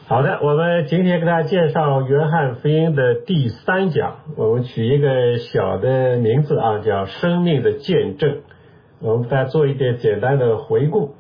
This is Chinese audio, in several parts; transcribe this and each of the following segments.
好的，我们今天给大家介绍约翰福音的第3讲，我们取一个小的名字啊，叫生命的见证。我们给大家做一点简单的回顾。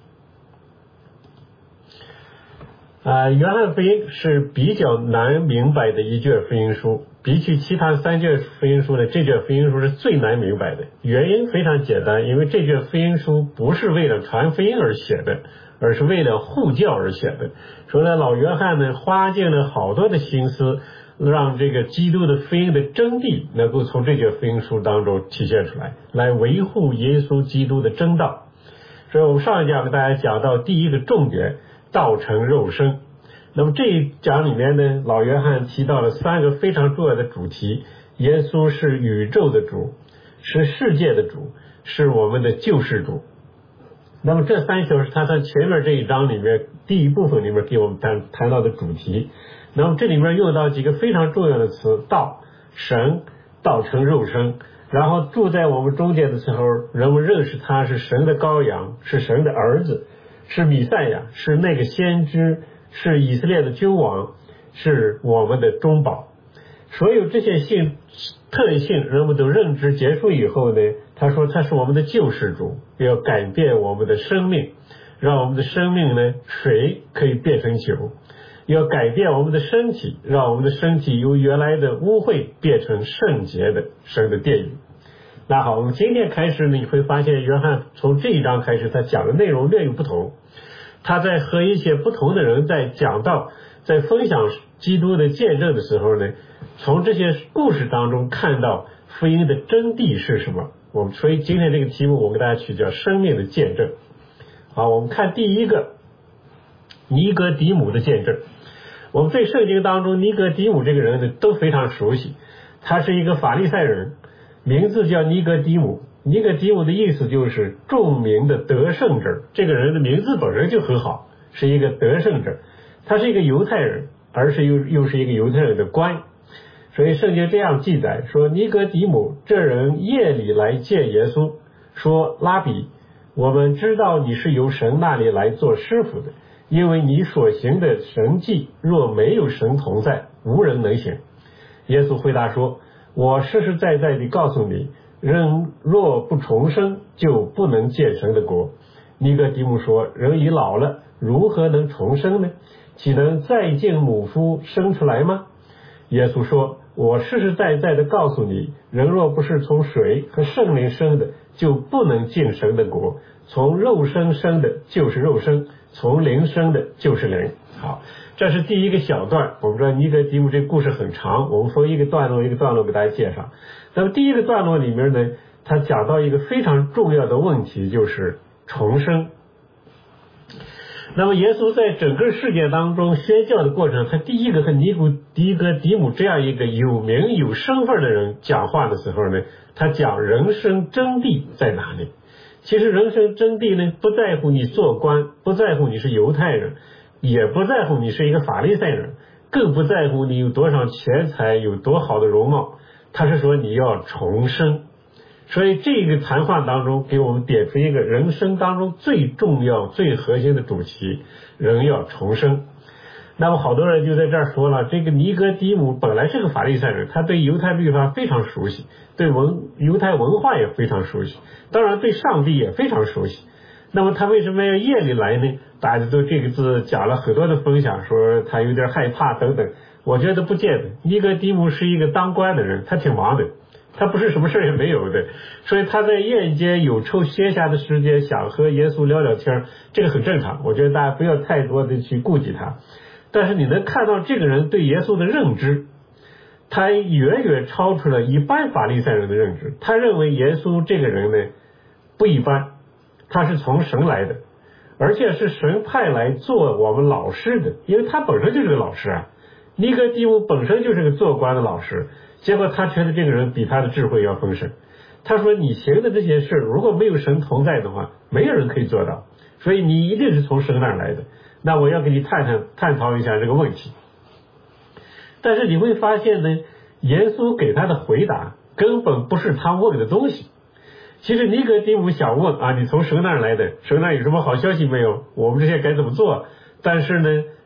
约翰福音是比较难明白的一卷福音书，比起其他3卷福音书呢，这卷福音书是最难明白的。原因非常简单，因为这卷福音书不是为了传福音而写的，而是为了护教而写的。说呢，老约翰呢花尽了好多的心思，让这个基督的福音的真谛能够从这卷福音书当中体现出来，来维护耶稣基督的真道。所以我们上一讲给大家讲到第一个重点，道成肉身。那么这一讲里面呢，老约翰提到了3个非常重要的主题：耶稣是宇宙的主，是世界的主，是我们的救世主。那么这3条是他在前面这一章里面第一部分里面给我们谈到的主题。那么这里面用到几个非常重要的词：道、神、道成肉身。然后住在我们中间的时候，人们认识他是神的羔羊，是神的儿子，是弥赛亚，是那个先知，是以色列的君王，是我们的中保。所有这些特性人们都认知结束以后呢，他说他是我们的救世主，要改变我们的生命，让我们的生命呢水可以变成酒，要改变我们的身体，让我们的身体由原来的污秽变成圣洁的神的殿宇。那好，我们今天开始呢，你会发现约翰从这一章开始他讲的内容略有不同，他在和一些不同的人在讲到，在分享基督的见证的时候呢，从这些故事当中看到福音的真谛是什么。所以今天这个题目我给大家取叫生命的见证。好，我们看第一个，尼哥底母的见证。我们对圣经当中尼哥底母这个人呢都非常熟悉，他是一个法利赛人，名字叫尼哥底母。尼哥底母的意思就是著名的得胜者，这个人的名字本身就很好，是一个得胜者。他是一个犹太人，而是又是一个犹太人的官。所以圣经这样记载说，尼哥底母这人夜里来见耶稣，说：拉比，我们知道你是由神那里来做师傅的，因为你所行的神迹若没有神同在，无人能行。耶稣回答说：我实实在在地告诉你，人若不重生，就不能见神的国。尼哥底母说：人已老了，如何能重生呢？岂能再进母腹生出来吗？耶稣说：我实实在在地告诉你，人若不是从水和圣灵生的，就不能进神的国。从肉身生的就是肉身，从灵生的就是灵。好，这是第一个小段。我们知道尼哥底母这个故事很长，我们分一个段落一个段落给大家介绍。那么第一个段落里面呢，他讲到一个非常重要的问题，就是重生。那么耶稣在整个世界当中宣教的过程，他第一个和尼哥底母这样一个有名有身份的人讲话的时候呢，他讲人生真谛在哪里。其实人生真谛呢，不在乎你做官，不在乎你是犹太人，也不在乎你是一个法利赛人，更不在乎你有多少钱财，有多好的容貌，他是说你要重生。所以这个谈话当中给我们点出一个人生当中最重要最核心的主题，人要重生。那么好多人就在这儿说了，这个尼哥底母本来是个法利赛人，他对犹太律法非常熟悉，对犹太文化也非常熟悉，当然对上帝也非常熟悉。那么他为什么要夜里来呢？大家都这个字讲了很多的分享，说他有点害怕等等。我觉得不见得，尼哥底母是一个当官的人，他挺忙的，他不是什么事也没有的，所以他在夜间有抽歇下的时间想和耶稣聊聊天，这个很正常，我觉得大家不要太多的去顾及他。但是你能看到这个人对耶稣的认知，他远远超出了一般法利赛人的认知。他认为耶稣这个人呢不一般，他是从神来的，而且是神派来做我们老师的，因为他本身就是个老师啊。尼哥底母本身就是个做官的老师，结果他觉得这个人比他的智慧要丰盛。他说你行的这些事如果没有神同在的话，没有人可以做到，所以你一定是从神那儿来的。那我要跟你探讨一下这个问题。但是你会发现呢，耶稣给他的回答根本不是他问的东西。其实尼哥底母想问啊，你从神那儿来的，神那儿有什么好消息没有？我们这些该怎么做？但是呢，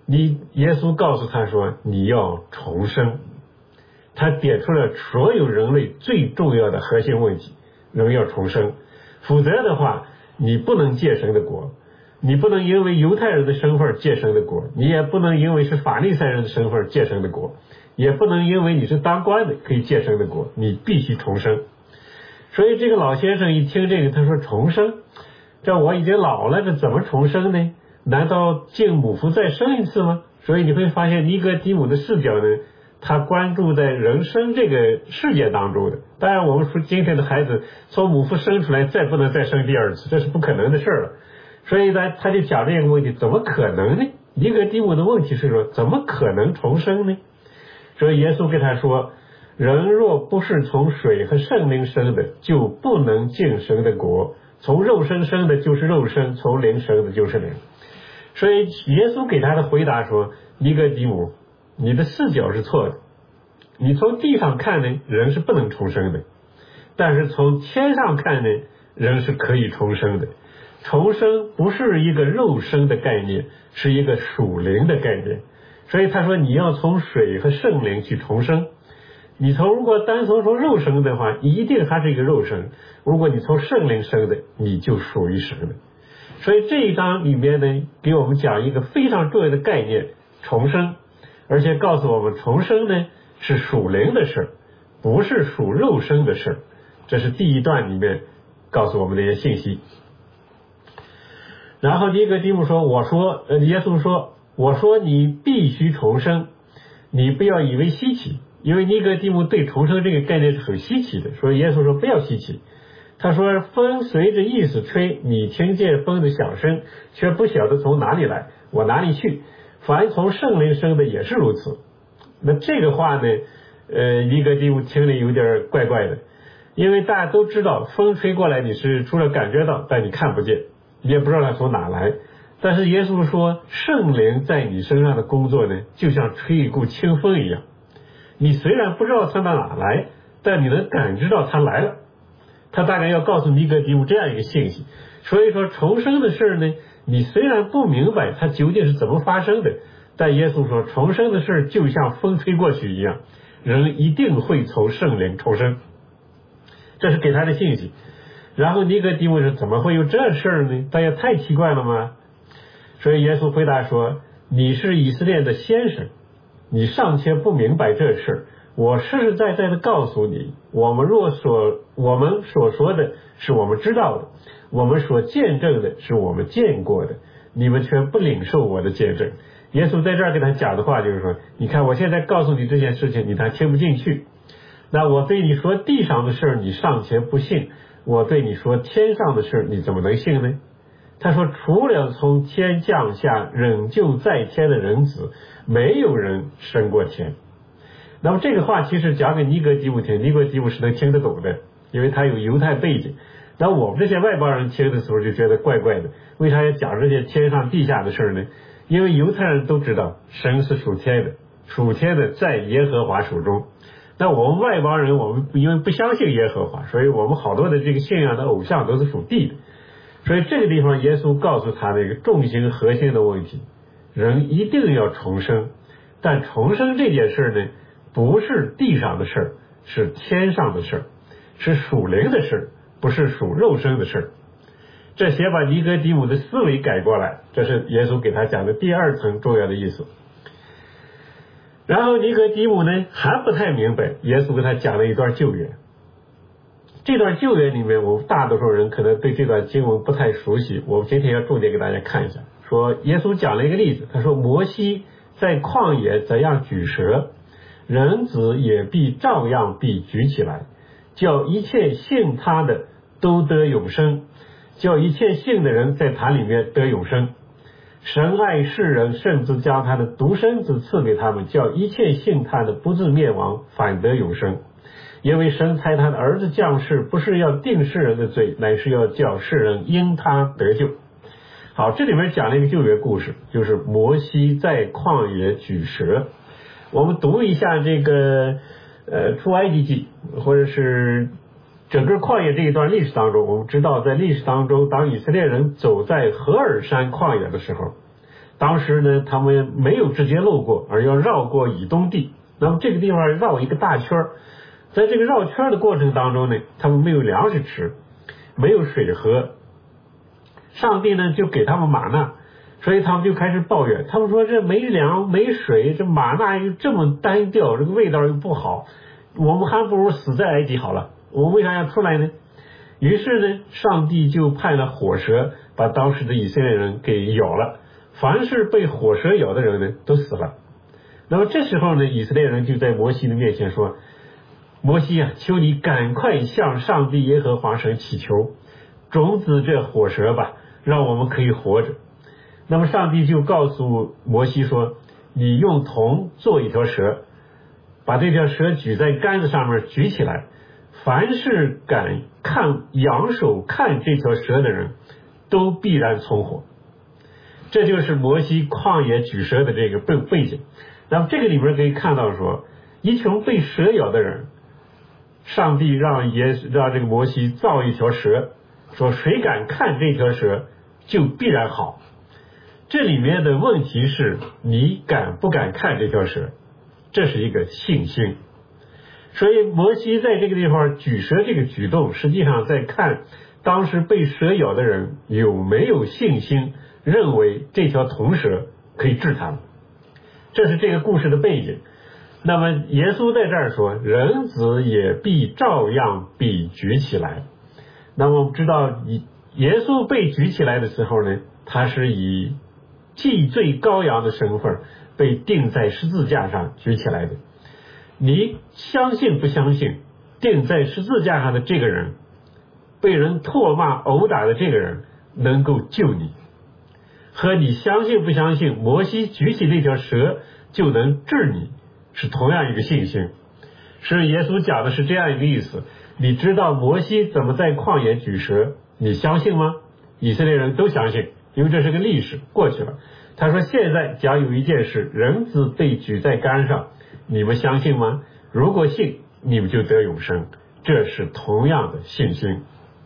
耶稣告诉他说你要重生，他点出了所有人类最重要的核心问题，人要重生，否则的话你不能借神的国，你不能因为犹太人的身份借神的国，你也不能因为是法利赛人的身份借神的国，也不能因为你是当官的可以借神的国，你必须重生。所以这个老先生一听这个，他说重生，这我已经老了，这怎么重生呢？难道敬母腹再生一次吗？所以你会发现尼哥底母的视角呢，他关注在人生这个世界当中的。当然我们说今天的孩子从母腹生出来再不能再生第二次，这是不可能的事了。所以呢他就讲这个问题，怎么可能呢？尼哥底母的问题是说怎么可能重生呢？所以耶稣跟他说，人若不是从水和圣灵生的，就不能进神的国，从肉身生的就是肉身，从灵生的就是灵。所以耶稣给他的回答说，尼哥底母，你的视角是错的，你从地上看呢，人是不能重生的，但是从天上看呢，人是可以重生的。重生不是一个肉身的概念，是一个属灵的概念。所以他说你要从水和圣灵去重生，你如果单从肉生的话，一定还是一个肉身，如果你从圣灵生的，你就属于神的。所以这一章里面呢，给我们讲一个非常重要的概念，重生，而且告诉我们重生呢是属灵的事，不是属肉身的事。这是第一段里面告诉我们的一些信息。然后尼哥底母说，耶稣说，我说你必须重生，你不要以为稀奇，因为尼哥底母对重生这个概念是很稀奇的，所以耶稣说不要稀奇。他说风随着意思吹，你听见风的响声，却不晓得从哪里来，往哪里去，凡从圣灵生的也是如此。那这个话呢尼哥底母听了有点怪怪的，因为大家都知道风吹过来你是除了感觉到，但你看不见，你也不知道它从哪来。但是耶稣说圣灵在你身上的工作呢，就像吹一股清风一样，你虽然不知道它到哪来，但你能感知到它来了。他大概要告诉尼哥底母这样一个信息。所以说重生的事呢，你虽然不明白它究竟是怎么发生的，但耶稣说重生的事就像风吹过去一样，人一定会从圣灵重生，这是给他的信息。然后尼哥底母说怎么会有这事呢？大家太奇怪了吗？所以耶稣回答说，你是以色列的先生，你尚且不明白这事，我实实在在的告诉你，我们所说的是我们知道的，我们所见证的是我们见过的，你们却不领受我的见证。耶稣在这儿给他讲的话就是说，你看我现在告诉你这件事情，你还听不进去，那我对你说地上的事你尚且不信，我对你说天上的事你怎么能信呢？他说除了从天降下仍旧在天的人子，没有人升过天。那么这个话其实讲给尼哥底母听，尼哥底母是能听得懂的，因为他有犹太背景。那我们这些外邦人听的时候就觉得怪怪的，为啥要讲这些天上地下的事呢？因为犹太人都知道神是属天的，属天的在耶和华手中。那我们外邦人，我们因为不相信耶和华，所以我们好多的这个信仰的偶像都是属地的。所以这个地方耶稣告诉他的一个重心核心的问题，人一定要重生，但重生这件事呢，不是地上的事，是天上的事，是属灵的事，不是属肉身的事。这些把尼哥底母的思维改过来，这是耶稣给他讲的第二层重要的意思。然后尼哥底母呢还不太明白，耶稣给他讲了一段旧约。这段旧约里面，我们大多数人可能对这段经文不太熟悉，我们今天要重点给大家看一下。说耶稣讲了一个例子，他说摩西在旷野怎样举蛇，人子也必照样必举起来，叫一切信他的都得永生，叫一切信的人在他里面得永生。神爱世人，甚至将他的独生子赐给他们，叫一切信他的不至灭亡，反得永生。因为神差他的儿子降世，不是要定世人的罪，乃是要叫世人因他得救。好，这里面讲了一个旧约故事，就是摩西在旷野举蛇。我们读一下这个出埃及记，或者是整个旷野这一段历史当中，我们知道在历史当中，当以色列人走在何珥山旷野的时候， 当时呢他们没有直接路过，而要绕过以东地，那么这个地方绕一个大圈，在这个绕圈的过程当中呢，他们没有粮食吃，没有水喝，上帝呢就给他们玛纳，所以他们就开始抱怨，他们说这没粮没水，这玛纳又这么单调，这个味道又不好，我们还不如死在埃及好了，我们为啥要出来呢？于是呢上帝就派了火蛇把当时的以色列人给咬了，凡是被火蛇咬的人呢都死了。那么这时候呢以色列人就在摩西的面前说，摩西啊，求你赶快向上帝耶和华神祈求，种子这火蛇吧，让我们可以活着。那么上帝就告诉摩西说，你用铜做一条蛇，把这条蛇举在杆子上面举起来，凡是敢仰手看这条蛇的人都必然存活。这就是摩西旷野举蛇的这个背景。那么这个里面可以看到说，一群被蛇咬的人，上帝让这个摩西造一条蛇，说谁敢看这条蛇就必然好。这里面的问题是你敢不敢看这条蛇，这是一个信心。所以摩西在这个地方举蛇这个举动，实际上在看当时被蛇咬的人有没有信心认为这条铜蛇可以治他们。这是这个故事的背景。那么耶稣在这儿说，人子也必照样被举起来。那么我们知道耶稣被举起来的时候呢，他是以祭罪羔羊的身份被钉在十字架上举起来的。你相信不相信钉在十字架上的这个人，被人唾骂殴打的这个人能够救你，和你相信不相信摩西举起那条蛇就能治你是同样一个信心。是耶稣讲的是这样一个意思，你知道摩西怎么在旷野举蛇，你相信吗？以色列人都相信，因为这是个历史过去了。他说现在假有一件事，人子被举在杆上，你们相信吗？如果信，你们就得永生。这是同样的信心。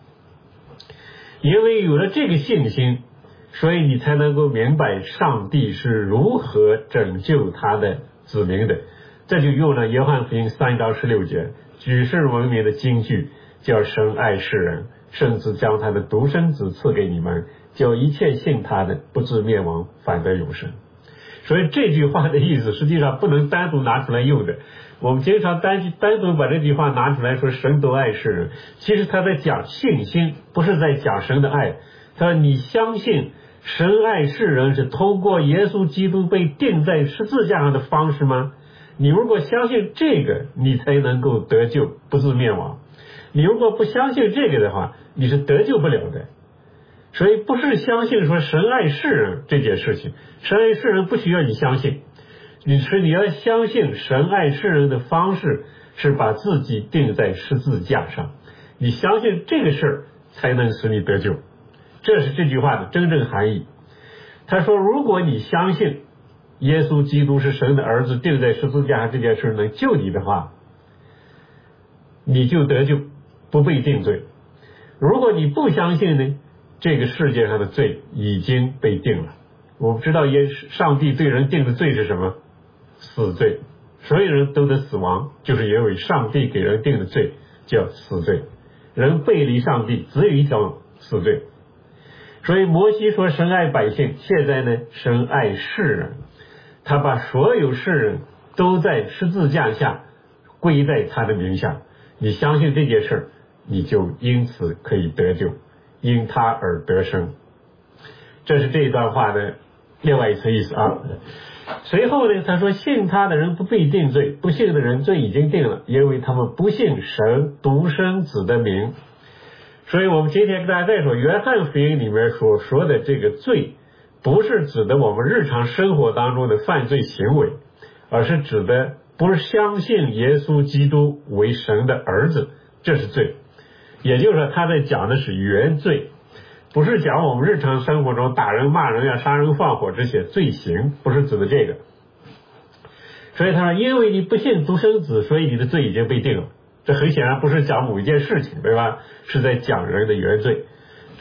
因为有了这个信心，所以你才能够明白上帝是如何拯救他的子民的。这就用了约翰福音3章16节举世闻名的金句，叫神爱世人，甚至将他的独生子赐给你们，叫一切信他的不至灭亡，反得永生。所以这句话的意思实际上不能单独拿出来用的。我们经常单独把这句话拿出来说神都爱世人，其实他在讲信心，不是在讲神的爱。他说你相信神爱世人是通过耶稣基督被钉在十字架上的方式吗？你如果相信这个，你才能够得救，不致灭亡。你如果不相信这个的话，你是得救不了的。所以不是相信说神爱世人这件事情，神爱世人不需要你相信，你要相信神爱世人的方式是把自己钉在十字架上，你相信这个事儿才能使你得救。这是这句话的真正含义。他说如果你相信耶稣基督是神的儿子，钉在十字架上这件事能救你的话，你就得救，不被定罪。如果你不相信呢，这个世界上的罪已经被定了。我们知道上帝对人定的罪是什么？死罪。所有人都得死亡，就是因为上帝给人定的罪叫死罪。人背离上帝只有一条死罪。所以摩西说神爱百姓，现在呢神爱世人，他把所有世人都在十字架下归在他的名下。你相信这件事，你就因此可以得救，因他而得生。这是这一段话的另外一层意思啊。随后呢，他说信他的人不被定罪，不信的人罪已经定了，因为他们不信神独生子的名。所以我们今天跟大家再说，约翰福音里面所说的这个罪，不是指的我们日常生活当中的犯罪行为，而是指的不是相信耶稣基督为神的儿子，这是罪。也就是说他在讲的是原罪，不是讲我们日常生活中打人骂人呀、杀人放火这些罪行，不是指的这个。所以他说因为你不信独生子，所以你的罪已经被定了。这很显然不是讲某一件事情，对吧？是在讲人的原罪。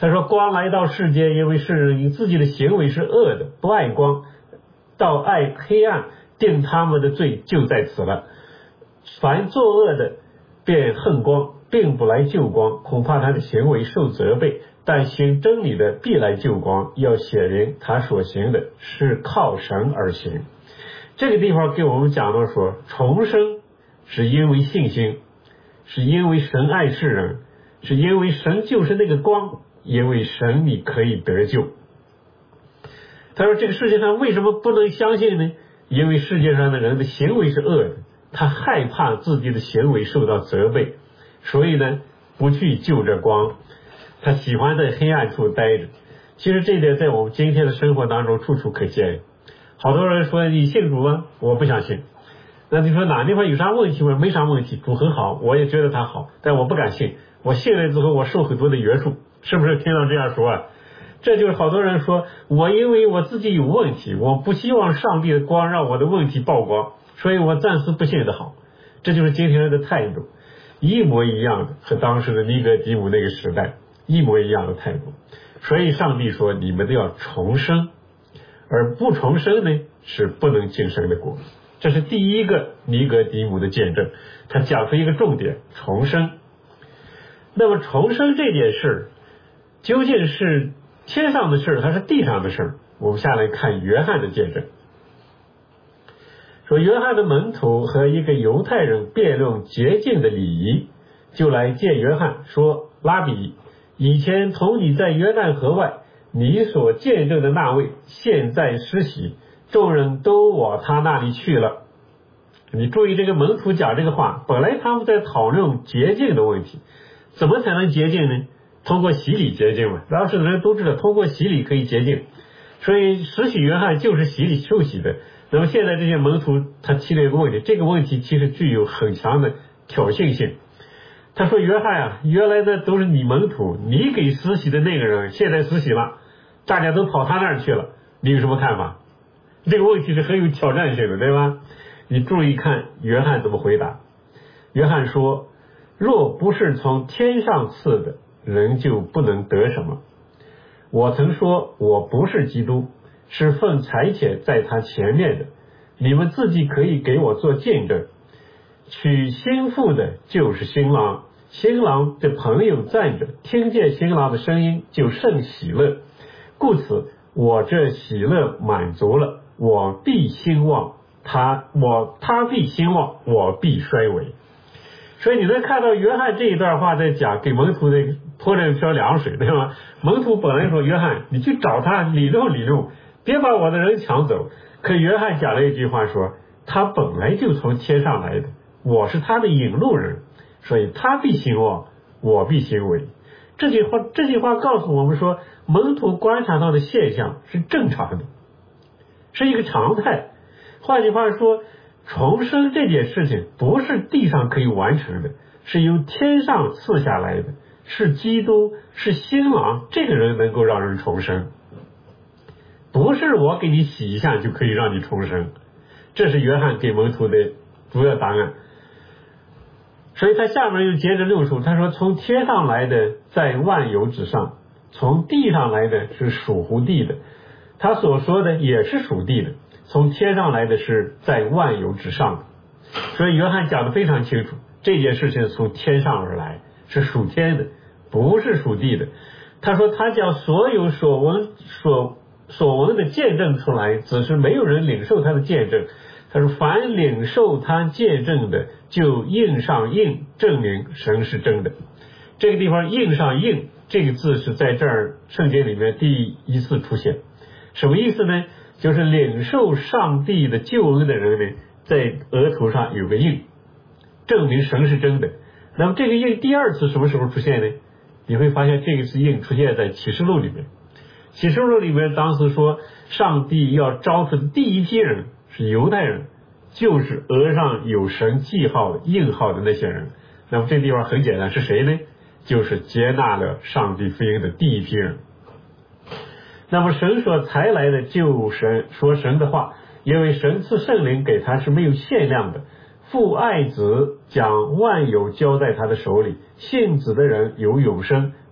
他说光来到世间，因为世人自己的行为是恶的，不爱光，到爱黑暗，定他们的罪就在此了。凡作恶的便恨光，并不来救光，恐怕他的行为受责备，但行真理的必来救光，要显明他所行的是靠神而行。这个地方给我们讲到说，重生是因为信心，是因为神爱世人，是因为神就是那个光，因为神你可以得救。他说这个世界上为什么不能相信呢？因为世界上的人的行为是恶的，他害怕自己的行为受到责备，所以呢不去救这光，他喜欢在黑暗处待着。其实这一点在我们今天的生活当中处处可见。好多人说你信主吗？我不想信。那你说哪地方有啥问题吗？没啥问题，主很好，我也觉得他好，但我不敢信。我信了之后我受很多的约束，是不是听到这样说啊？这就是好多人说我因为我自己有问题，我不希望上帝的光让我的问题曝光，所以我暂时不信的好。这就是今天人的态度，一模一样的，和当时的尼哥底母那个时代一模一样的态度。所以上帝说你们都要重生，而不重生呢是不能进神的国。这是第一个尼哥底母的见证，他讲出一个重点，重生。那么重生这件事究竟是天上的事还是地上的事？我们下来看约翰的见证。说约翰的门徒和一个犹太人辩论洁净的礼仪，就来见约翰说，拉比，以前同你在约旦河外你所见证的那位现在施洗，众人都往他那里去了。你注意这个门徒讲这个话，本来他们在讨论洁净的问题，怎么才能洁净呢？通过洗礼洁净嘛，当时的人都知道通过洗礼可以洁净，所以施洗约翰就是洗礼受洗的。那么现在这些门徒他提了一个问题，这个问题其实具有很强的挑衅性。他说约翰啊，原来的都是你门徒，你给施洗的那个人现在施洗了，大家都跑他那儿去了，你有什么看法？这个问题是很有挑战性的，对吧？你注意看约翰怎么回答。约翰说，若不是从天上赐的，人就不能得什么。我曾说我不是基督，是奉差遣在他前面的，你们自己可以给我做见证。娶新妇的就是新郎，新郎的朋友站着，听见新郎的声音就甚喜乐，故此我这喜乐满足了，我必兴旺，他必兴旺，我必衰微。所以你能看到约翰这一段话在讲给门徒的泼了一瓢凉水，对吗？门徒本来说约翰你去找他理论，别把我的人抢走。可约翰讲了一句话说，他本来就从天上来的，我是他的引路人，所以他必兴旺，我必兴微。这句话告诉我们说，门徒观察到的现象是正常的，是一个常态。换句话说，重生这件事情不是地上可以完成的，是由天上赐下来的，是基督，是新郎这个人能够让人重生，不是我给你洗一下就可以让你重生。这是约翰给门徒的主要答案。所以他下面又接着论述，他说从天上来的在万有之上，从地上来的是属乎地的，他所说的也是属地的，从天上来的是在万有之上的。所以约翰讲得非常清楚，这件事情从天上而来，是属天的，不是属地的。他说他将所有所闻的见证出来，只是没有人领受他的见证。他说凡领受他见证的，就印上印，证明神是真的。这个地方印上印这个字是在这儿圣经里面第一次出现。什么意思呢？就是领受上帝的救恩的人呢，在额头上有个印，证明神是真的。那么这个印第二次什么时候出现呢？你会发现这个印出现在启示录里面。启示录里面当时说上帝要招出的第一批人是犹太人，就是额上有神记号印号的那些人。那么这地方很简单，是谁呢？就是接纳了上帝福音的第一批人。那么神所才来的救神说神的话，因为神赐圣灵给他是没有限量的，父爱子，将万有交在他的手里，信子的人有永生，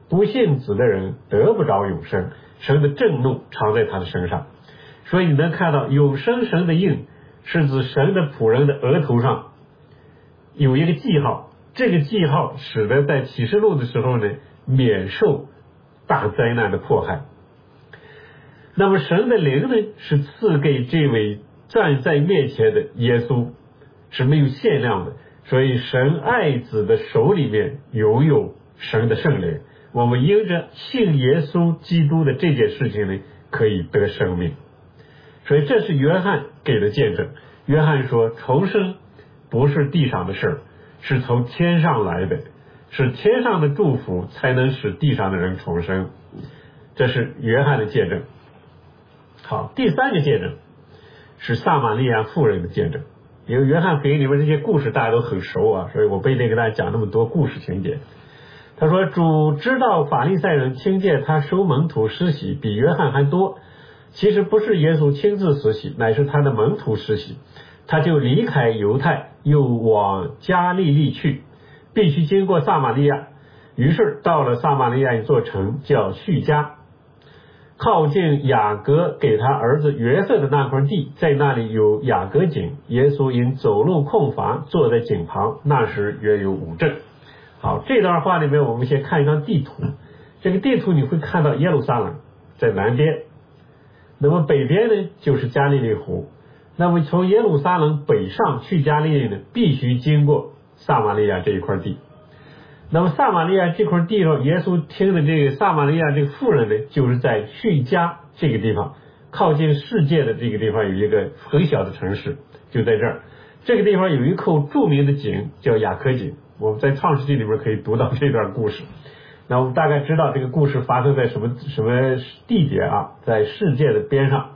不信子的人得不着永生，神的震怒常在他的身上。所以你能看到永生神的印是指神的仆人的额头上有一个记号，这个记号使得在启示录的时候呢，免受大灾难的迫害。那么神的灵呢，是赐给这位站在面前的耶稣，是没有限量的。所以神爱子的手里面拥有神的圣灵，我们因着信耶稣基督的这件事情呢，可以得生命。所以这是约翰给的见证。约翰说，重生不是地上的事儿，是从天上来的，是天上的祝福才能使地上的人重生。这是约翰的见证。好，第三个见证是撒玛利亚妇人的见证。因为约翰福音里面这些故事大家都很熟啊，所以我不一定给大家讲那么多故事情节。他说，主知道法利赛人听见他收门徒施洗比约翰还多，其实不是耶稣亲自施洗，乃是他的门徒施洗。他就离开犹太，又往加利利去，必须经过撒玛利亚。于是到了撒玛利亚一座城叫叙加，靠近雅各给他儿子约瑟的那块地，在那里有雅各井。耶稣因走路空乏，坐在井旁，那时约有5正。好，这段话里面我们先看一张地图。这个地图你会看到耶路撒冷在南边，那么北边呢就是加利利湖。那么从耶路撒冷北上去加利利呢，必须经过撒玛利亚这一块地。那么撒玛利亚这块地上，耶稣听的这个撒玛利亚这个妇人呢，就是在叙加这个地方，靠近世界的这个地方有一个很小的城市，就在这儿。这个地方有一口著名的井叫雅各井，我们在创世纪里面可以读到这段故事。那我们大概知道这个故事发生在什么地点啊，在世界的边上。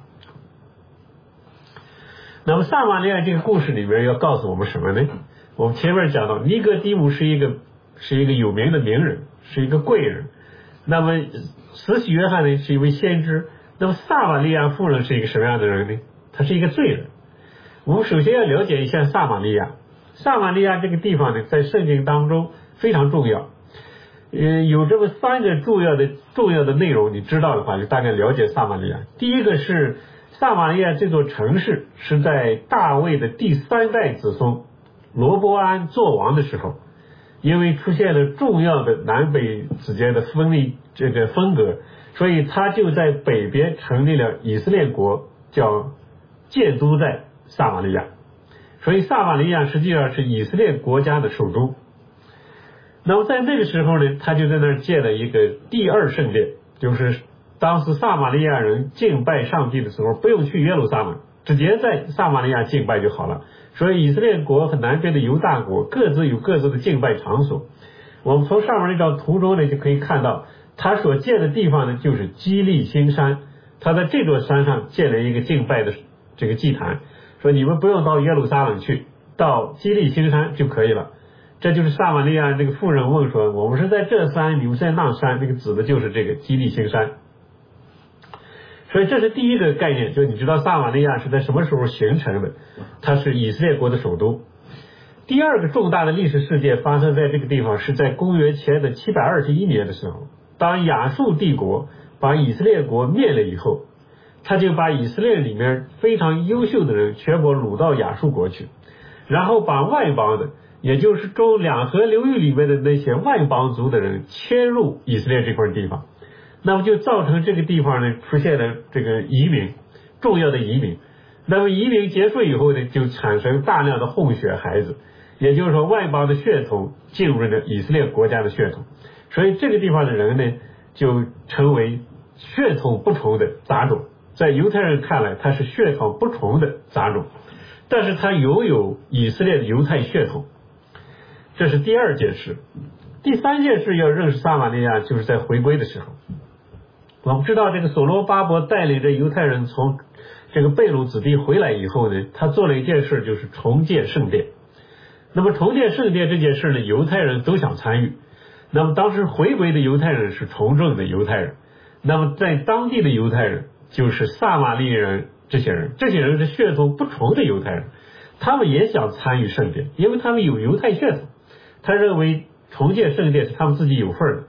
那么撒玛利亚这个故事里面要告诉我们什么呢？我们前面讲到尼哥底母是一个有名的名人，是一个贵人。那么施洗约翰呢是一位先知。那么撒玛利亚妇人是一个什么样的人呢？她是一个罪人。我们首先要了解一下撒玛利亚。撒玛利亚这个地方呢，在圣经当中非常重要。有这么3个重要的内容，你知道的话就大概了解撒玛利亚。第一个是撒玛利亚这座城市是在大卫的第3代子孙罗波安做王的时候，因为出现了重要的南北之间的分隔，所以他就在北边成立了以色列国，叫建都在撒玛利亚。所以撒玛利亚实际上是以色列国家的首都。那么在那个时候呢，他就在那儿建了一个第2圣殿，就是当时撒玛利亚人敬拜上帝的时候不用去耶路撒冷，直接在撒玛利亚敬拜就好了。所以以色列国和南边的犹大国各自有各自的敬拜场所。我们从上面那张图中呢就可以看到，他所建的地方呢就是基利新山，他在这座山上建了一个敬拜的这个祭坛，说你们不用到耶路撒冷去，到基利新山就可以了。这就是撒玛利亚这个妇人问说，我们是在这山，你们在那山，这个指的就是这个基利新山。所以这是第一个概念，就是你知道撒玛利亚是在什么时候形成的，它是以色列国的首都。第2个重大的历史事件发生在这个地方，是在公元前的721年的时候，当亚述帝国把以色列国灭了以后，他就把以色列里面非常优秀的人全部掳到亚述国去，然后把外邦的，也就是中2河流域里面的那些外邦族的人迁入以色列这块地方。那么就造成这个地方呢出现了这个移民，重要的移民。那么移民结束以后呢，就产生大量的混血孩子，也就是说外邦的血统进入了以色列国家的血统，所以这个地方的人呢就成为血统不同的杂种。在犹太人看来，他是血统不同的杂种，但是他拥有以色列的犹太血统。这是第2件事。第3件事要认识撒玛利亚，就是在回归的时候。我们知道这个所罗巴伯带领着犹太人从这个被掳之地回来以后呢，他做了一件事，就是重建圣殿。那么重建圣殿这件事呢，犹太人都想参与。那么当时回归的犹太人是从政的犹太人，那么在当地的犹太人就是撒玛利亚人，这些人是血统不同的犹太人，他们也想参与圣殿，因为他们有犹太血统，他认为重建圣殿是他们自己有份的。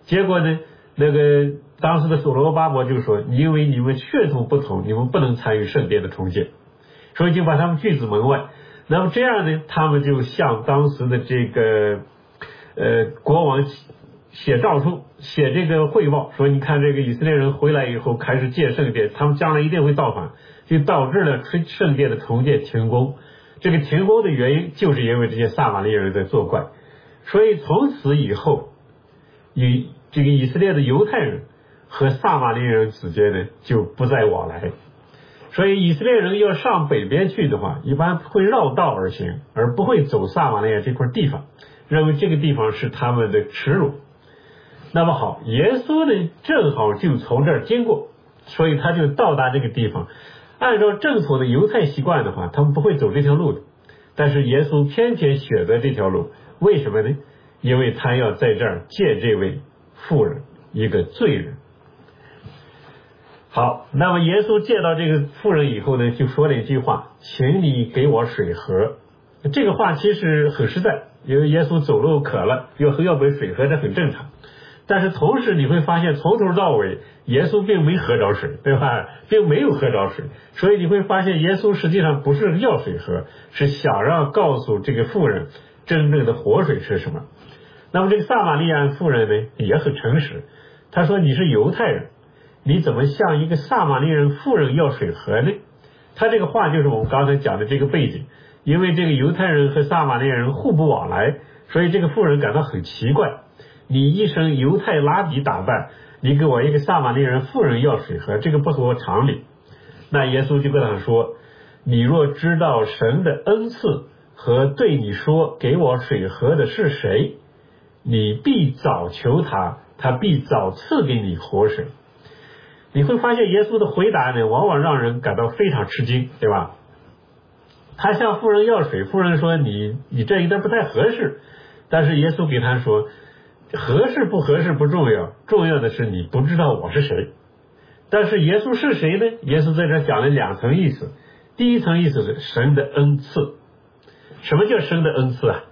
结果呢，当时的所罗巴伯就说，因为你们血统不同，你们不能参与圣殿的重建，所以就把他们拒之门外。那么这样呢，他们就向当时的这个国王写诏书，写这个汇报，说你看这个以色列人回来以后开始建圣殿，他们将来一定会造反，就导致了圣殿的重建停工。这个停工的原因就是因为这些撒玛利亚人在作怪，所以从此以后，这个以色列的犹太人和撒玛利亚人之间呢就不再往来。所以以色列人要上北边去的话，一般会绕道而行，而不会走撒玛利亚这块地方，认为这个地方是他们的耻辱。那么好，耶稣呢正好就从这儿经过，所以他就到达这个地方。按照正统的犹太习惯的话，他们不会走这条路的，但是耶稣偏偏选择这条路，为什么呢？因为他要在这儿见这位妇人，一个罪人。好，那么耶稣见到这个妇人以后呢，就说了一句话，请你给我水喝。这个话其实很实在，因为耶稣走路渴了，要杯水喝，这很正常。但是同时你会发现，从头到尾耶稣并没喝着水，对吧？并没有喝着水，所以你会发现耶稣实际上不是要水喝，是想让告诉这个妇人真正的活水是什么。那么这个撒玛利亚妇人呢也很诚实，她说你是犹太人，你怎么向一个撒玛利亚人妇人要水喝呢？他这个话就是我们刚才讲的这个背景，因为这个犹太人和撒玛利亚人互不往来，所以这个妇人感到很奇怪，你一身犹太拉比打扮，你给我一个撒玛利亚人妇人要水喝，这个不合常理。那耶稣就跟他说，你若知道神的恩赐和对你说给我水喝的是谁，你必早求他，他必早赐给你活水。你会发现耶稣的回答呢，往往让人感到非常吃惊，对吧？他向妇人要水，妇人说你这有点不太合适，但是耶稣给他说，合适不合适不重要，重要的是你不知道我是谁。但是耶稣是谁呢？耶稣在这讲了两层意思。第一层意思是神的恩赐。什么叫神的恩赐啊？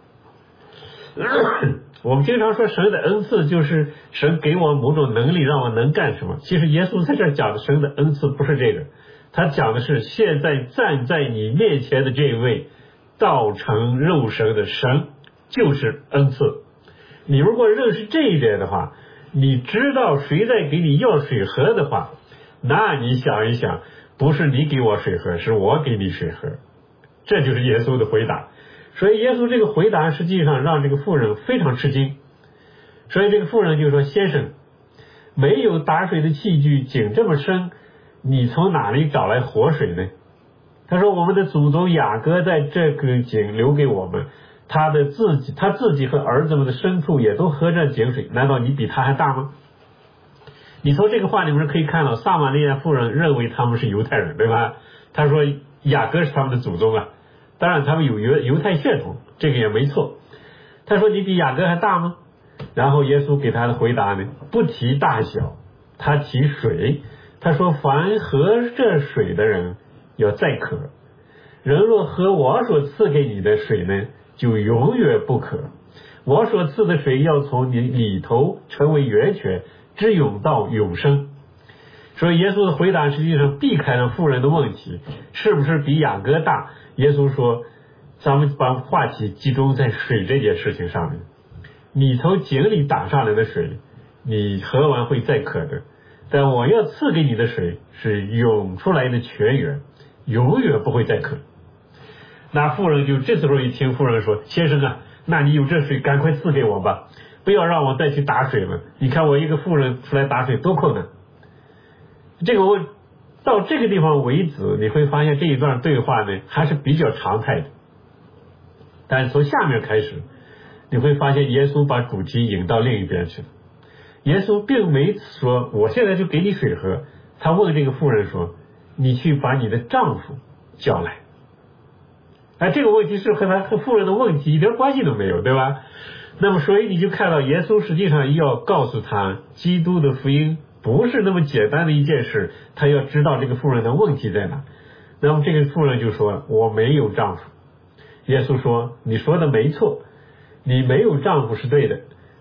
我们经常说神的恩赐就是神给我某种能力让我能干什么，其实耶稣在这讲的神的恩赐不是这个，他讲的是现在站在你面前的这位道成肉身的神就是恩赐。你如果认识这一点的话，你知道谁在给你要水喝的话，那你想一想，不是你给我水喝，是我给你水喝。这就是耶稣的回答。所以耶稣这个回答实际上让这个妇人非常吃惊。所以这个妇人就说，先生，没有打水的器具，井这么深，你从哪里找来活水呢？他说，我们的祖宗雅各在这个井留给我们，他自己和儿子们的牲畜也都喝这井水，难道你比他还大吗？你从这个话里面可以看到，撒玛利亚妇人认为他们是犹太人，对吧？他说雅各是他们的祖宗啊，当然他们有犹太血统，这个也没错。他说你比雅各还大吗？然后耶稣给他的回答呢，不提大小，他提水。他说凡喝这水的人要再渴，人若喝我所赐给你的水呢，就永远不渴。我所赐的水要从你里头成为源泉，直涌到永生。所以耶稣的回答实际上避开了妇人的问题，是不是比雅各大？耶稣说，咱们把话题集中在水这件事情上面。你从井里打上来的水，你喝完会再渴的，但我要赐给你的水是涌出来的泉源，永远不会再渴。那妇人就这时候一听，妇人说，先生啊，那你有这水赶快赐给我吧，不要让我再去打水了，你看我一个妇人出来打水多困难。这个到这个地方为止，你会发现这一段对话呢还是比较常态的。但是从下面开始，你会发现耶稣把主题引到另一边去了。耶稣并没说我现在就给你水喝，他问这个妇人说，你去把你的丈夫叫来。这个问题是和妇人的问题一点关系都没有，对吧？那么所以你就看到耶稣实际上要告诉他，基督的福音不是那么简单的一件事，他要知道这个妇人的问题在哪。那么这个妇人就说，我没有丈夫。耶稣说，你说的没错，你没有丈夫是对的，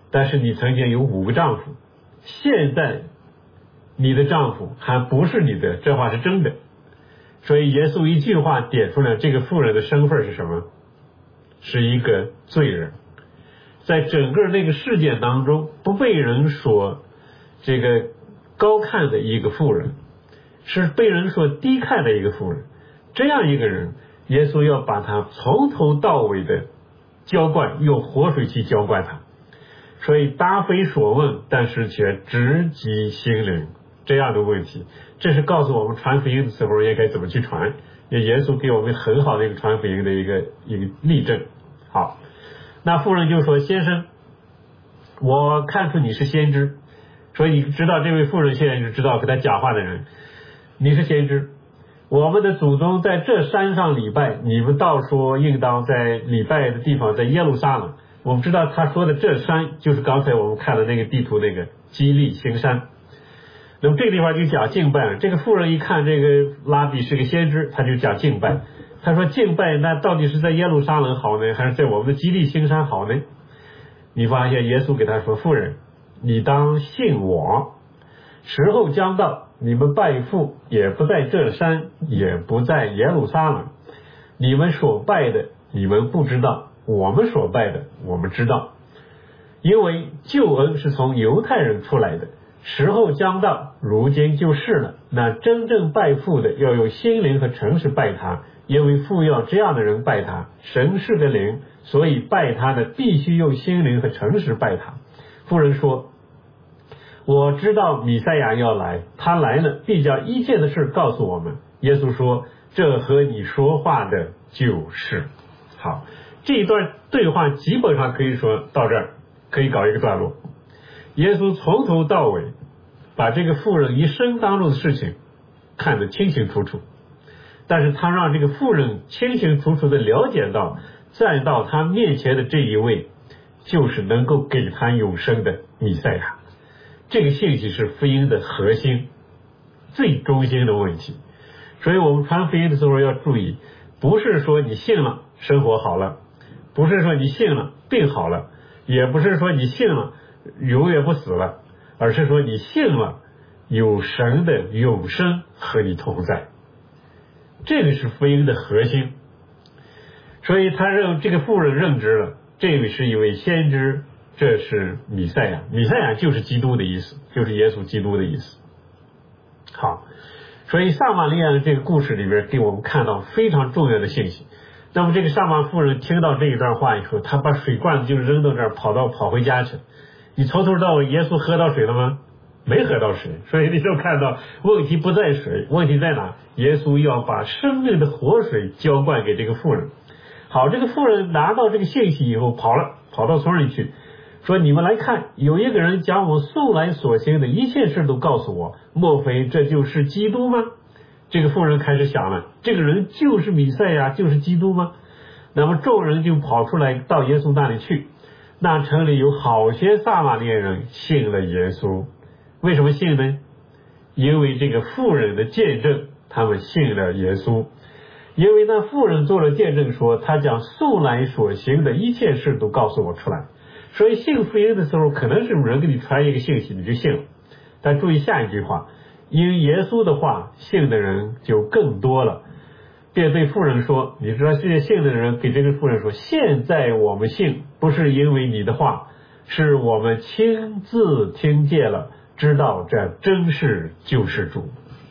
但是你曾经有5个丈夫，现在你的丈夫还不是你的，这话是真的。所以耶稣一句话点出来这个妇人的身份是什么？是一个罪人，在整个那个事件当中不被人所这个高看的一个妇人，是被人所低看的一个妇人。这样一个人，耶稣要把他从头到尾的浇灌，用活水去浇灌他。所以答非所问，但是却直击心灵，这样的问题，这是告诉我们传福音的时候应该怎么去传。也耶稣给我们很好的一个传福音的一个例证。好，那妇人就说：先生，我看出你是先知。所以你知道这位妇人现在就知道跟他讲话的人，你是先知。我们的祖宗在这山上礼拜，你们倒说应当在礼拜的地方在耶路撒冷。我们知道他说的这山就是刚才我们看的那个地图那个基利新山。那么这个地方就讲敬拜了。这个妇人一看这个拉比是个先知，他就讲敬拜。他说敬拜那到底是在耶路撒冷好呢，还是在我们的基利新山好呢？你发现耶稣给他说：妇人，你当信我，时候将到，你们拜父也不在这山，也不在耶路撒冷。你们所拜的你们不知道，我们所拜的我们知道。因为救恩是从犹太人出来的，时候将到，如今就是了。那真正拜父的要用心灵和诚实拜他，因为父要这样的人拜他。神是个灵，所以拜他的必须用心灵和诚实拜他。妇人说：我知道弥赛亚要来，他来了必将一切的事告诉我们。耶稣说：这和你说话的就是。好，这一段对话基本上可以说到这儿可以搞一个段落。耶稣从头到尾把这个妇人一生当中的事情看得清清楚楚，但是他让这个妇人清清楚楚地了解到，站到他面前的这一位就是能够给他永生的弥赛亚。这个信息是福音的核心，最中心的问题。所以我们传福音的时候要注意，不是说你信了生活好了，不是说你信了病好了，也不是说你信了永远不死了，而是说你信了有神的永生和你同在。这个是福音的核心。所以这个妇人认知了，这位是一位先知，这是弥赛亚。弥赛亚就是基督的意思，就是耶稣基督的意思。好，所以撒玛利亚的这个故事里边给我们看到非常重要的信息。那么这个撒玛妇人听到这一段话以后，她把水罐子就扔到这儿，跑回家去。你从头到尾耶稣喝到水了吗？没喝到水。所以你就看到问题不在水，问题在哪？耶稣要把生命的活水浇灌给这个妇人。好，这个妇人拿到这个信息以后跑到村里去，说你们来看，有一个人将我素来所行的一切事都告诉我，莫非这就是基督吗？这个妇人开始想了，这个人就是弥赛亚，就是基督吗？那么众人就跑出来到耶稣那里去。那城里有好些撒玛利亚人信了耶稣。为什么信呢？因为这个妇人的见证，他们信了耶稣。因为那妇人做了见证说，他将素来所行的一切事都告诉我出来。所以信福音的时候，可能是有人给你传一个信息，你就信了。但注意下一句话，因耶稣的话信的人就更多了。便对妇人说，你知道现在信的人给这个妇人说，现在我们信不是因为你的话，是我们亲自听见了，知道这真是救世主。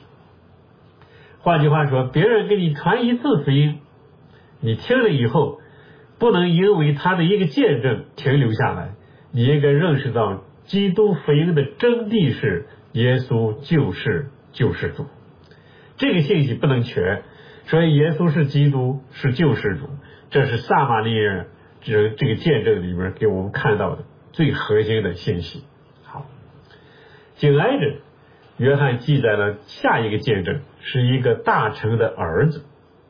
换句话说，别人给你传一次福音，你听了以后不能因为他的一个见证停留下来，你应该认识到基督福音的真谛是耶稣就是救世主。这个信息不能缺。所以耶稣是基督，是救世主，这是撒玛利亚人这个见证里面给我们看到的最核心的信息。好，紧挨着约翰记载了下一个见证，是一个大臣的儿子。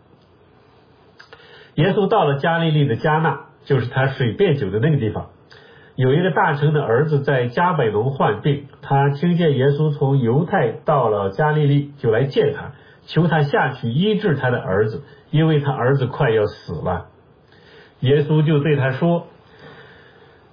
耶稣到了加利利的迦纳，就是他水变酒的那个地方，有一个大臣的儿子在迦百农患病，他听见耶稣从犹太到了加利利，就来见他，求他下去医治他的儿子，因为他儿子快要死了。耶稣就对他说，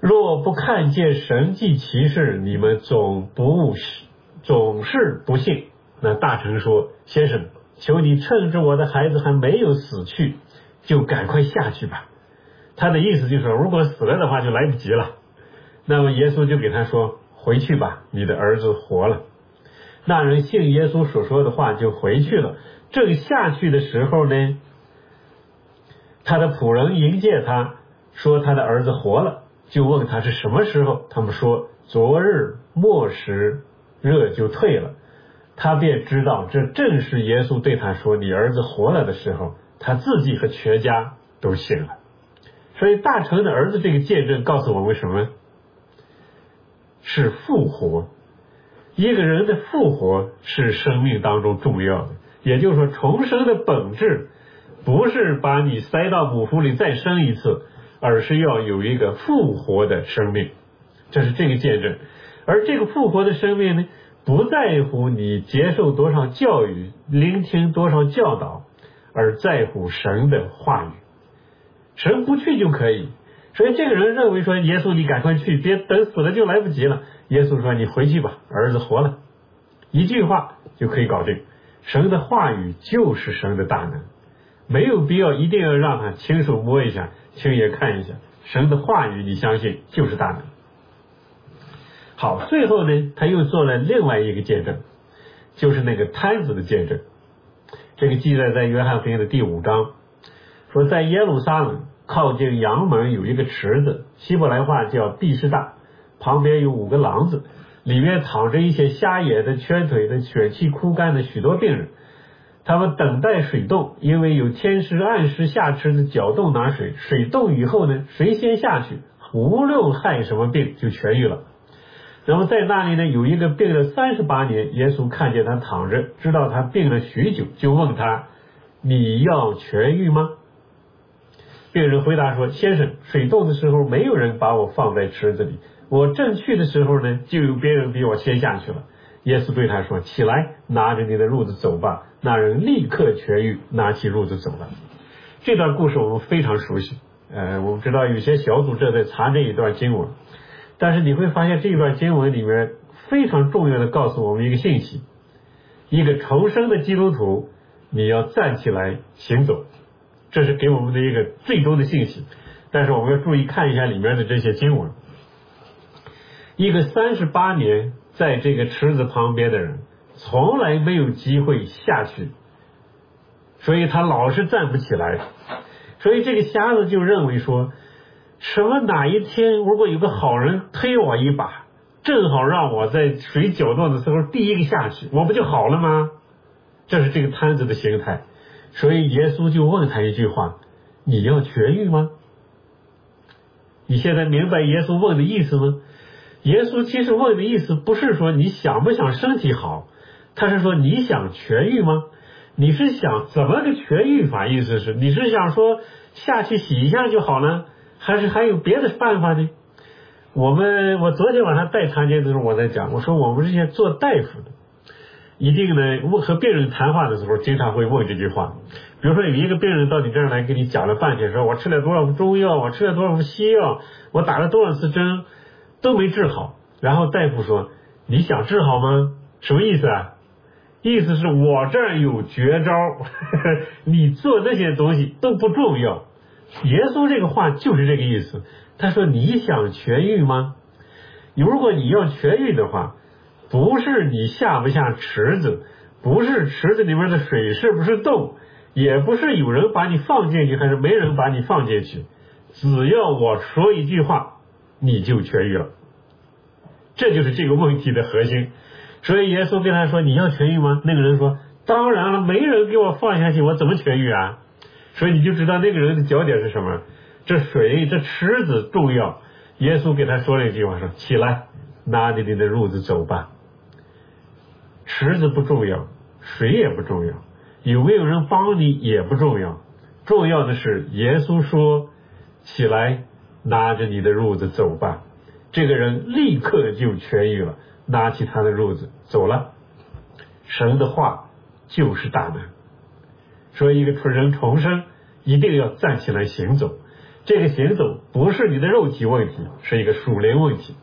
若不看见神迹奇事，你们总是不信。那大臣说，先生，求你趁着我的孩子还没有死去，就赶快下去吧。他的意思就是说，如果死了的话就来不及了。那么耶稣就给他说，回去吧，你的儿子活了。那人信耶稣所说的话，就回去了。正下去的时候呢，他的仆人迎接他，说他的儿子活了，就问他是什么时候。他们说，昨日末时热就退了。他便知道这正是耶稣对他说你儿子活了的时候，他自己和全家都信了。所以大臣的儿子这个见证告诉我们什么？是复活。一个人的复活是生命当中重要的，也就是说重生的本质不是把你塞到母腹里再生一次，而是要有一个复活的生命，这是这个见证。而这个复活的生命呢，不在乎你接受多少教育，聆听多少教导，而在乎神的话语。神不去就可以。所以这个人认为说，耶稣你赶快去，别等死了就来不及了。耶稣说，你回去吧，儿子活了。一句话就可以搞定。神的话语就是神的大能，没有必要一定要让他亲手摸一下，亲眼看一下。神的话语你相信就是大能。好，最后呢，他又做了另外一个见证，就是那个摊子的见证。这个记载在约翰福音的第5章，说在耶路撒冷靠近阳门有一个池子，希伯来话叫毕士大，旁边有5个廊子，里面躺着一些瞎眼的、瘸腿的、血气枯干的许多病人。他们等待水动，因为有天使按时下池子搅动拿水，水动以后呢，谁先下去，无论害什么病就痊愈了。然后在那里呢，有一个病了38年，耶稣看见他躺着，知道他病了许久，就问他，你要痊愈吗？病人回答说，先生，水动的时候没有人把我放在池子里，我正去的时候呢，就有别人比我先下去了。耶稣对他说，起来，拿着你的褥子走吧。那人立刻痊愈，拿起褥子走了。这段故事我们非常熟悉，我们知道有些小组正在查这一段经文，但是你会发现这一段经文里面非常重要的告诉我们一个信息，一个重生的基督徒，你要站起来行走，这是给我们的一个最终的信息。但是我们要注意看一下里面的这些经文。一个38年在这个池子旁边的人，从来没有机会下去，所以他老是站不起来。所以这个瞎子就认为说，什么哪一天如果有个好人推我一把，正好让我在水搅动的时候第一个下去，我不就好了吗？这是这个摊子的形态。所以耶稣就问他一句话，你要痊愈吗？你现在明白耶稣问的意思吗？耶稣其实问的意思不是说你想不想身体好，他是说你想痊愈吗？你是想怎么个痊愈法？意思是你是想说下去洗一下就好了，还是还有别的办法呢？我昨天晚上带长节的时候我在讲，我说我们这些做大夫的一定呢和病人谈话的时候经常会问这句话。比如说有一个病人到你这儿来跟你讲了半天，说我吃了多少副中药，我吃了多少副西药，我打了多少次针都没治好，然后大夫说你想治好吗？什么意思啊？意思是我这儿有绝招你做那些东西都不重要。耶稣这个话就是这个意思，他说你想痊愈吗？如果你要痊愈的话，不是你下不下池子，不是池子里面的水是不是动，也不是有人把你放进去还是没人把你放进去，只要我说一句话你就痊愈了。这就是这个问题的核心。所以耶稣跟他说你要痊愈吗？那个人说当然了，没人给我放下去我怎么痊愈啊？所以你就知道那个人的焦点是什么，这水这池子重要。耶稣给他说了一句话，说起来，拿着你的褥子走吧。池子不重要，水也不重要，有没有人帮你也不重要，重要的是耶稣说起来，拿着你的褥子走吧。这个人立刻就痊愈了，拿起他的褥子走了。神的话就是大能，所以一个人重生一定要站起来行走。 这个行走不是你的肉体问题，是一个属灵问题。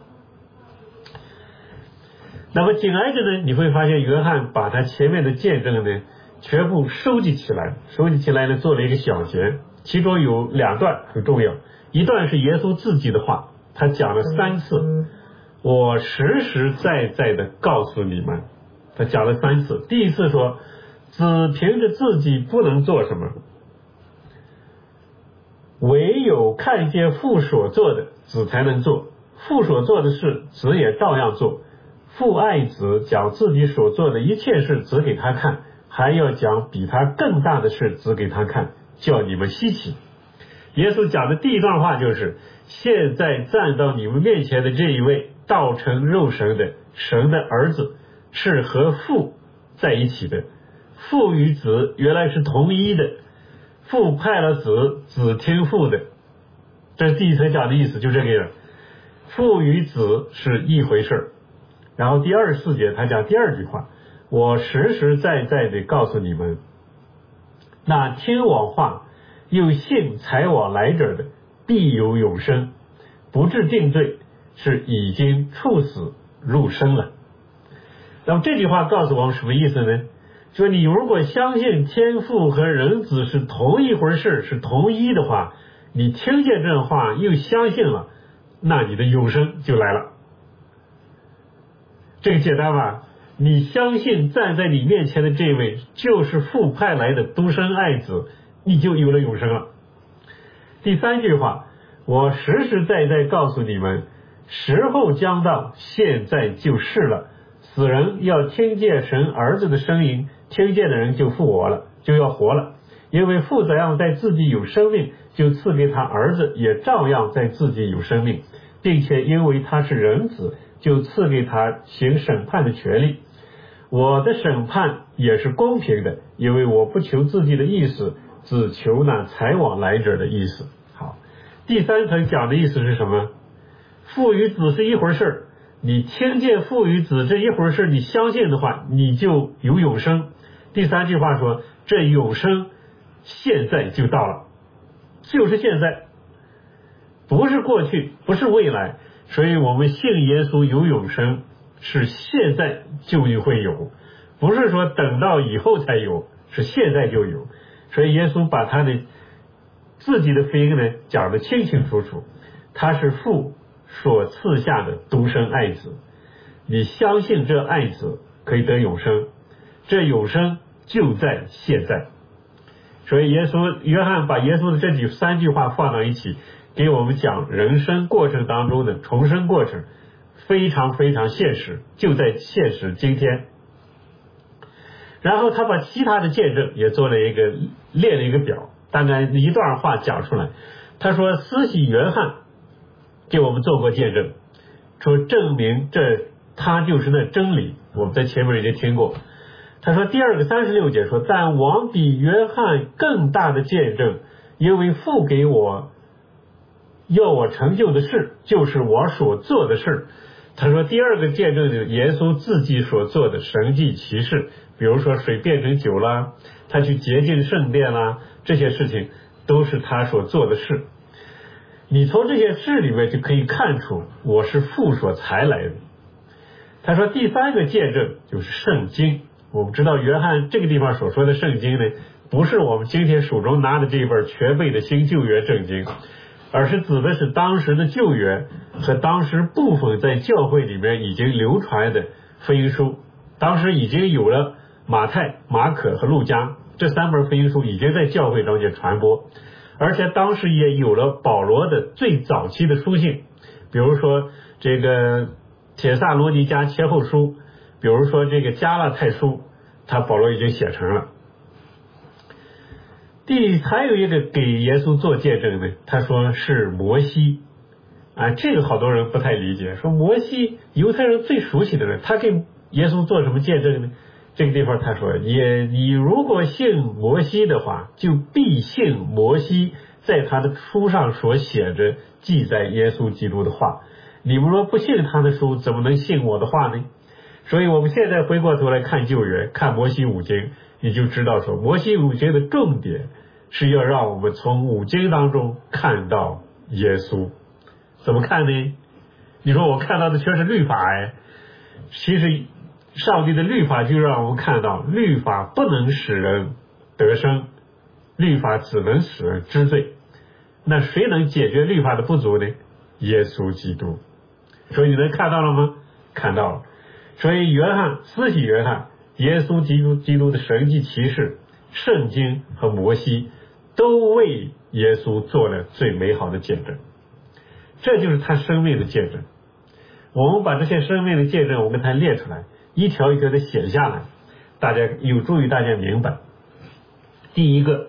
那么紧挨着呢，你会发现约翰把他前面的见证呢全部收集起来呢做了一个小节，其中有2段很重要，一段是耶稣自己的话，他讲了3次，我实实在在的告诉你们，他讲了3次。第一次说子凭着自己不能做什么，唯有看见父所做的子才能做，父所做的事子也照样做，父爱子，将自己所做的一切事指给他看，还要讲比他更大的事指给他看，叫你们稀奇。耶稣讲的第一段话就是，现在站到你们面前的这一位道成肉身的神的儿子是和父在一起的，父与子原来是同一的，父派了子，子听父的。这是第一层讲的意思，就这个样，父与子是一回事。然后第24节他讲第2句话，我实实在在的告诉你们，那听我话又信才我来者的必有永生，不致定罪，是已经处死入生了。那么这句话告诉我们什么意思呢？说你如果相信天父和人子是同一回事，是同一的话，你听见这话又相信了，那你的永生就来了。这个简单吧？你相信站在你面前的这位就是父派来的独生爱子，你就有了永生了。第3句话，我实实在在告诉你们，时候将到，现在就是了。死人要听见神儿子的声音，听见的人就复活了，就要活了。因为父怎样在自己有生命，就赐给他儿子也照样在自己有生命，并且因为他是人子，就赐给他行审判的权利。我的审判也是公平的，因为我不求自己的意思，只求那才往来者的意思。好，第3层讲的意思是什么？父与子是一回事，你听见父与子这一回事，你相信的话，你就有永生。第3句话说，这永生现在就到了，就是现在，不是过去，不是未来。所以我们信耶稣有永生，是现在就会有，不是说等到以后才有，是现在就有。所以耶稣把他的自己的福音呢讲得清清楚楚，他是父所赐下的独生爱子，你相信这爱子可以得永生，这永生就在现在。所以约翰把耶稣的这3句话放到一起，给我们讲人生过程当中的重生过程，非常非常现实，就在现实今天。然后他把其他的见证也做了列了一个表，大概一段话讲出来。他说施洗约翰给我们做过见证，说证明他就是那真理，我们在前面已经听过。他说第2个36节说，但王比约翰更大的见证，因为父给我要我成就的事，就是我所做的事。他说第2个见证就是耶稣自己所做的神迹奇事，比如说水变成酒啦，他去洁净圣殿啦，这些事情都是他所做的事。你从这些事里面就可以看出我是父所才来的。他说第3个见证就是圣经。我们知道约翰这个地方所说的圣经呢，不是我们今天手中拿的这本全备的新旧约圣经，而是指的是当时的旧约和当时部分在教会里面已经流传的福音书。当时已经有了马太、马可和路加这3本福音书已经在教会中间传播，而且当时也有了保罗的最早期的书信，比如说这个帖撒罗尼迦前后书，比如说这个加拉太书，保罗已经写成了。还有一个给耶稣做见证的，他说是摩西这个好多人不太理解，说摩西犹太人最熟悉的人，他给耶稣做什么见证呢？这个地方他说你如果信摩西的话，就必信摩西在他的书上所写着记载耶稣基督的话，你们若不信他的书，怎么能信我的话呢？所以我们现在回过头来看旧约，看摩西五经，你就知道说摩西五经的重点是要让我们从五经当中看到耶稣。怎么看呢？你说我看到的全是律法其实上帝的律法就让我们看到，律法不能使人得生，律法只能使人知罪。那谁能解决律法的不足呢？耶稣基督。所以你能看到了吗？看到了。所以施洗约翰，耶稣基督的神迹奇事，圣经和摩西都为耶稣做了最美好的见证。这就是他生命的见证。我们把这些生命的见证我跟他列出来，一条一条的写下来，有助于大家明白。第一个，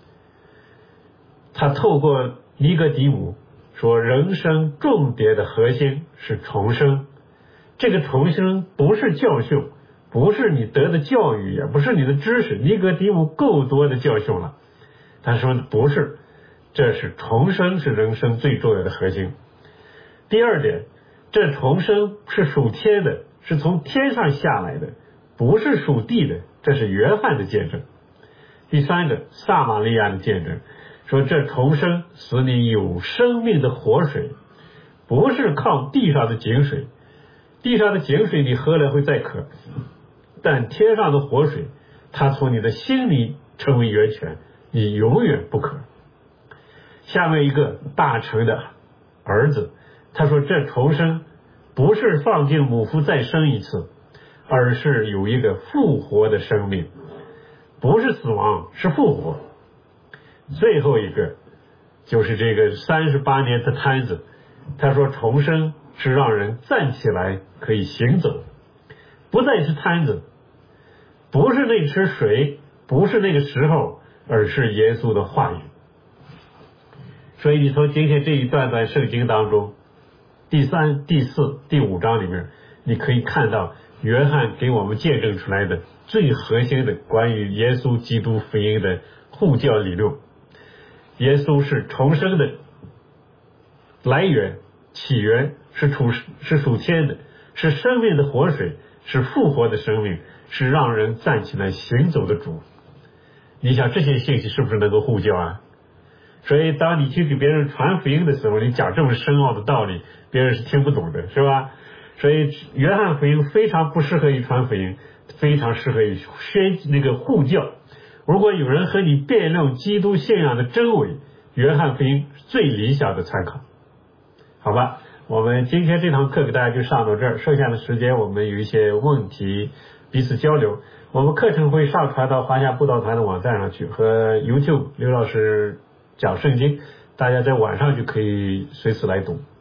他透过尼哥底母说，人生重点的核心是重生。这个重生不是教训，不是你得的教育，也不是你的知识，尼哥底母够多的教训了。他说不是，这是重生，是人生最重要的核心。第二点，这重生是属天的，是从天上下来的，不是属地的，这是约翰的见证。第三个，撒玛利亚的见证，说这重生使你有生命的活水，不是靠地上的井水，地上的井水你喝了会再渴，但天上的活水，它从你的心里成为源泉，你永远不渴。下面一个大成的儿子，他说这重生不是放进母腹再生一次，而是有一个复活的生命，不是死亡，是复活。最后一个就是这个38年的瘫子，他说重生是让人站起来可以行走，不再是瘫子，不是那池水，不是那个时候，而是耶稣的话语。所以你从今天这一段圣经当中，第3、第4、第5章里面，你可以看到约翰给我们见证出来的最核心的关于耶稣基督福音的护教理论。耶稣是重生的来源，起源是属天的，是生命的活水，是复活的生命，是让人站起来行走的主。你想这些信息是不是能够护教啊？所以当你去给别人传福音的时候，你讲这么深奥的道理，别人是听不懂的，是吧？所以约翰福音非常不适合于传福音，非常适合于护教。如果有人和你辩论基督信仰的真伪，约翰福音最理想的参考。好吧，我们今天这堂课给大家就上到这儿，剩下的时间我们有一些问题彼此交流。我们课程会上传到华夏布道团的网站上去，和 YouTube 刘老师讲圣经，大家在晚上就可以随时来读。